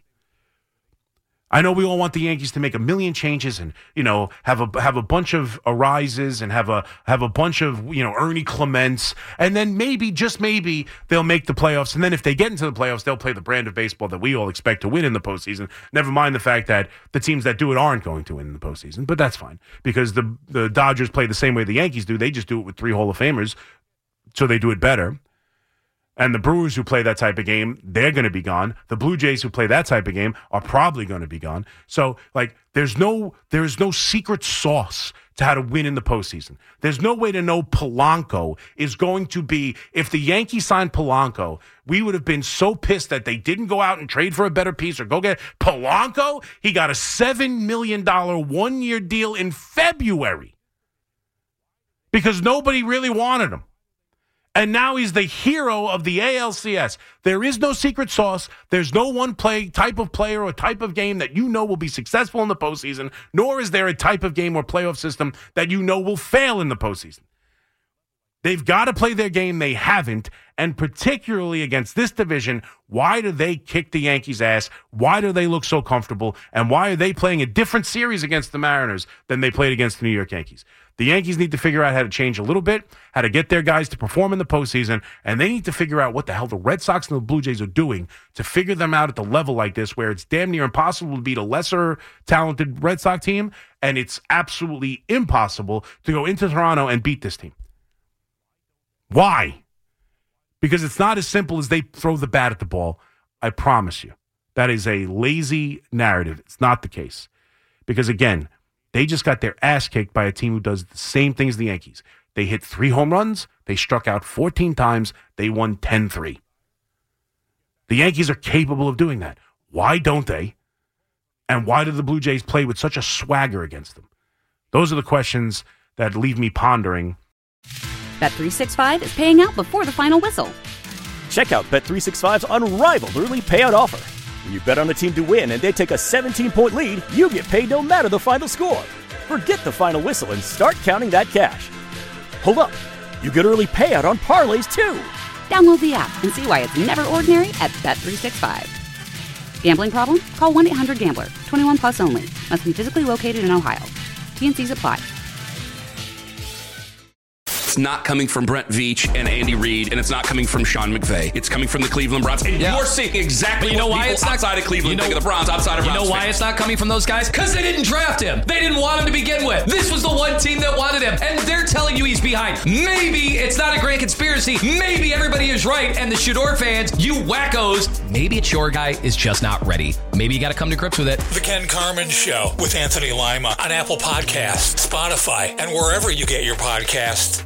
I know we all want the Yankees to make a million changes and, you know, have a have a bunch of arises and have a have a bunch of, you know, Ernie Clements, and then maybe, just maybe, they'll make the playoffs. And then if they get into the playoffs, they'll play the brand of baseball that we all expect to win in the postseason. Never mind the fact that the teams that do it aren't going to win in the postseason, but that's fine because the the Dodgers play the same way the Yankees do. They just do it with three Hall of Famers, so they do it better. And the Brewers who play that type of game, they're going to be gone. The Blue Jays who play that type of game are probably going to be gone. So, like, there's no there's no secret sauce to how to win in the postseason. There's no way to know Polanco is going to be, if the Yankees signed Polanco, we would have been so pissed that they didn't go out and trade for a better piece or go get Polanco. He got a seven million dollars one-year deal in February because nobody really wanted him. And now he's the hero of the A L C S. There is no secret sauce. There's no one play type of player or type of game that you know will be successful in the postseason, nor is there a type of game or playoff system that you know will fail in the postseason. They've got to play their game. They haven't. And particularly against this division, why do they kick the Yankees' ass? Why do they look so comfortable? And why are they playing a different series against the Mariners than they played against the New York Yankees? The Yankees need to figure out how to change a little bit, how to get their guys to perform in the postseason, and they need to figure out what the hell the Red Sox and the Blue Jays are doing to figure them out at the level like this where it's damn near impossible to beat a lesser talented Red Sox team, and it's absolutely impossible to go into Toronto and beat this team. Why? Because it's not as simple as they throw the bat at the ball. I promise you. That is a lazy narrative. It's not the case. Because, again, they just got their ass kicked by a team who does the same thing as the Yankees. They hit three home runs. They struck out fourteen times. They won ten three. The Yankees are capable of doing that. Why don't they? And why do the Blue Jays play with such a swagger against them? Those are the questions that leave me pondering. Bet three sixty-five is paying out before the final whistle. Check out Bet three sixty-five's unrivaled early payout offer. When you bet on a team to win and they take a seventeen-point lead, you get paid no matter the final score. Forget the final whistle and start counting that cash. Hold up. You get early payout on parlays, too. Download the app and see why it's never ordinary at Bet three sixty-five. Gambling problem? Call one eight hundred gambler. twenty-one plus only. Must be physically located in Ohio. T and C's apply. It's not coming from Brent Veach and Andy Reid, and it's not coming from Sean McVay. It's coming from the Cleveland Browns. And yeah. You're seeing exactly but you know what why people it's not, outside of Cleveland you know, think of the Browns, outside of You Browns know why fans. it's not coming from those guys? Because they didn't draft him. They didn't want him to begin with. This was the one team that wanted him, and they're telling you he's behind. Maybe it's not a grand conspiracy. Maybe everybody is right, and the Shador fans, you wackos, maybe it's your guy is just not ready. Maybe you got to come to grips with it. The Ken Carman Show with Anthony Lima on Apple Podcasts, Spotify, and wherever you get your podcasts.